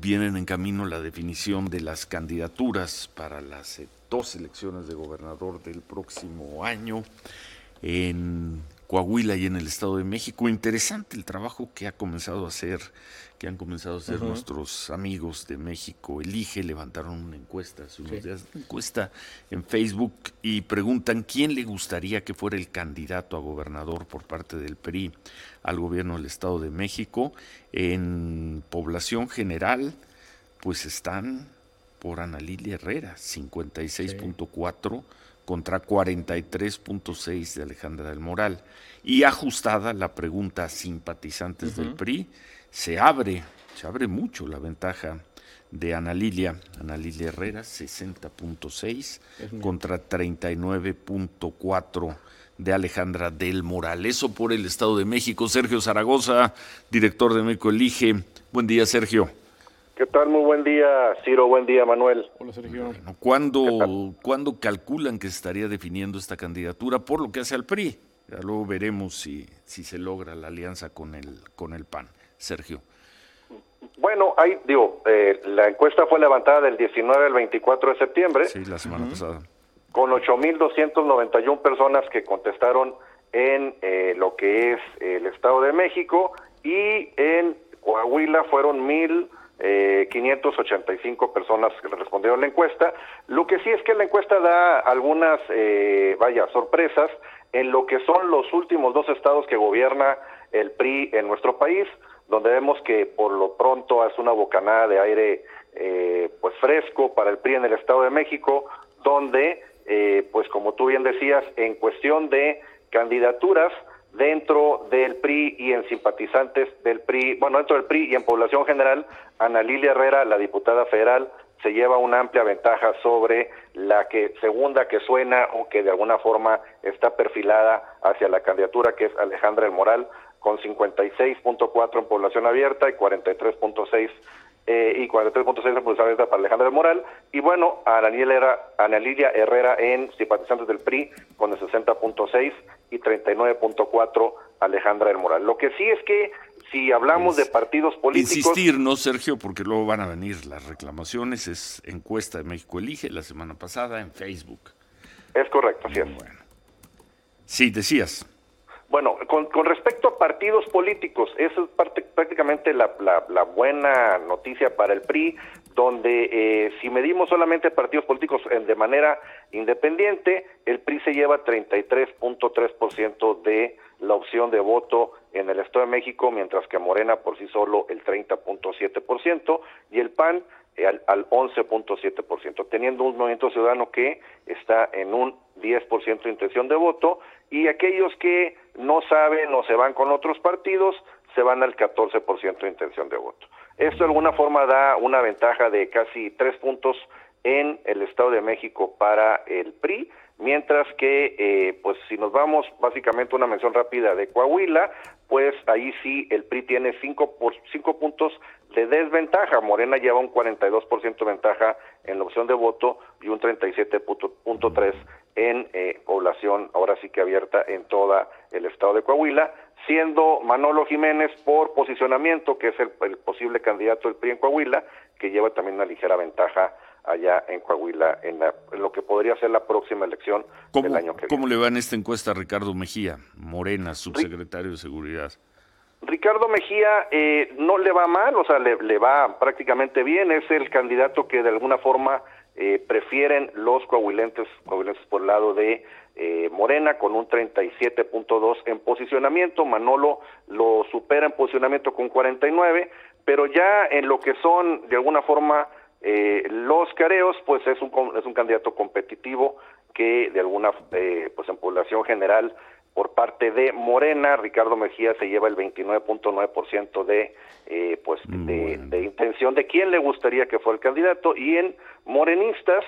vienen en camino la definición de las candidaturas para las dos elecciones de gobernador del próximo año en Coahuila y en el Estado de México. Interesante el trabajo que han comenzado a hacer nuestros amigos de México Elige. Levantaron una encuesta hace unos días, una encuesta en Facebook, y preguntan quién le gustaría que fuera el candidato a gobernador por parte del PRI al gobierno del Estado de México. En población general, pues están por Ana Lilia Herrera, 56.4 contra 43.6 de Alejandra del Moral. Y ajustada la pregunta a simpatizantes del PRI, se abre mucho la ventaja de Ana Lilia Herrera, 60.6 contra 39.4 de Alejandra del Moral. Eso por el Estado de México. Sergio Zaragoza, director de México Elige. Buen día, Sergio. ¿Qué tal? Muy buen día, Ciro. Buen día, Manuel. Hola, Sergio. Bueno, ¿cuándo calculan que se estaría definiendo esta candidatura por lo que hace al PRI? Ya luego veremos si se logra la alianza con el PAN. Sergio. Bueno, la encuesta fue levantada del 19 al 24 de septiembre. Sí, la semana pasada. Con 8,291 personas que contestaron en lo que es el Estado de México, y en Coahuila fueron 1,585 personas que respondieron a la encuesta. Lo que sí es que la encuesta da algunas sorpresas en lo que son los últimos dos estados que gobierna el PRI en nuestro país, donde vemos que por lo pronto es una bocanada de aire fresco para el PRI en el Estado de México, donde pues como tú bien decías, en cuestión de candidaturas dentro del PRI y en simpatizantes del PRI, dentro del PRI y en población general, Ana Lilia Herrera, la diputada federal, se lleva una amplia ventaja sobre la segunda que suena o que de alguna forma está perfilada hacia la candidatura, que es Alejandra del Moral, con 56.4 en población abierta y 43.6 en población abierta para Alejandra del Moral, y bueno, Ana Lilia Herrera en simpatizantes del PRI con el 60.6 y 39.4 Alejandra del Moral. Lo que sí es que si hablamos de partidos políticos... Insistir, ¿no, Sergio? Porque luego van a venir las reclamaciones. Es encuesta de México Elige la semana pasada en Facebook. Es correcto, así es. Bueno. Sí, decías. Bueno, con respecto a partidos políticos, eso es prácticamente la buena noticia para el PRI, donde si medimos solamente partidos políticos de manera independiente, el PRI se lleva 33.3% de la opción de voto en el Estado de México, mientras que Morena por sí solo el 30.7% y el PAN al 11.7%, teniendo un movimiento ciudadano que está en un 10% de intención de voto, y aquellos que no saben o se van con otros partidos se van al 14% de intención de voto. Esto de alguna forma da una ventaja de casi 3 puntos en el Estado de México para el PRI, mientras que si nos vamos básicamente a una mención rápida de Coahuila, pues ahí sí el PRI tiene 5 puntos de desventaja. Morena lleva un 42% de ventaja en la opción de voto y un 37.3% en población, ahora sí que abierta en toda el estado de Coahuila, siendo Manolo Jiménez por posicionamiento, que es el posible candidato del PRI en Coahuila, que lleva también una ligera ventaja allá en Coahuila en lo que podría ser la próxima elección del año que viene. ¿Cómo le va en esta encuesta a Ricardo Mejía, Morena, subsecretario de Seguridad? Ricardo Mejía no le va mal, o sea, le va prácticamente bien. Es el candidato que de alguna forma prefieren los coahuilenses por el lado de Morena, con un 37.2 en posicionamiento. Manolo lo supera en posicionamiento con 49, pero ya en lo que son de alguna forma los careos, pues es un candidato competitivo que de alguna pues en población general por parte de Morena, Ricardo Mejía se lleva el 29.9% de intención de quién le gustaría que fuera el candidato, y en morenistas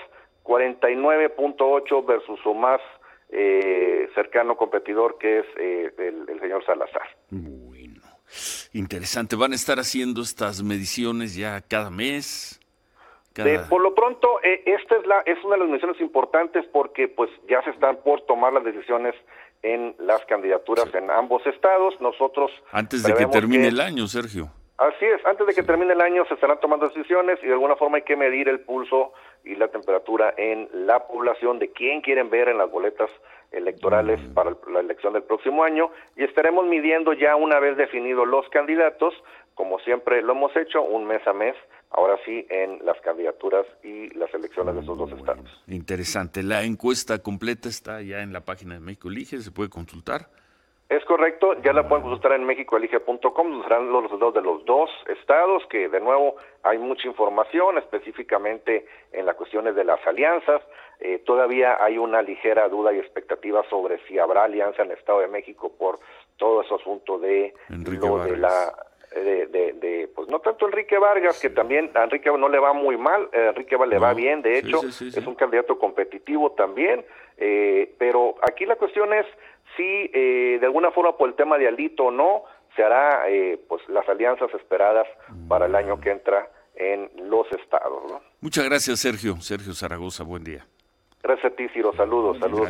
49.8 versus su más cercano competidor, que es el señor Salazar. Bueno, interesante. ¿Van a estar haciendo estas mediciones ya cada mes? Por lo pronto, esta es una de las mediciones importantes porque pues ya se están por tomar las decisiones en las candidaturas en ambos estados. Nosotros antes de que termine el año, Sergio. Así es, antes de que termine el año se estarán tomando decisiones y de alguna forma hay que medir el pulso y la temperatura en la población de quién quieren ver en las boletas electorales para la elección del próximo año, y estaremos midiendo ya una vez definidos los candidatos, como siempre lo hemos hecho, un mes a mes, ahora sí en las candidaturas y las elecciones de esos dos estados. Interesante. La encuesta completa está ya en la página de México Elige, se puede consultar. Es correcto, ya la pueden consultar en mexicoelige.com, donde serán los resultados de los dos estados, que de nuevo hay mucha información, específicamente en las cuestiones de las alianzas. Todavía hay una ligera duda y expectativa sobre si habrá alianza en el Estado de México por todo ese asunto de pues no tanto Enrique Vargas, que también a Enrique no le va muy mal, a Enrique le va bien, de hecho, sí. Es un candidato competitivo también, pero aquí la cuestión es si de alguna forma por el tema de Alito o no, se hará pues las alianzas esperadas para el año que entra en los estados, ¿no? Muchas gracias, Sergio Zaragoza, buen día. Gracias a ti, Ciro, saludos.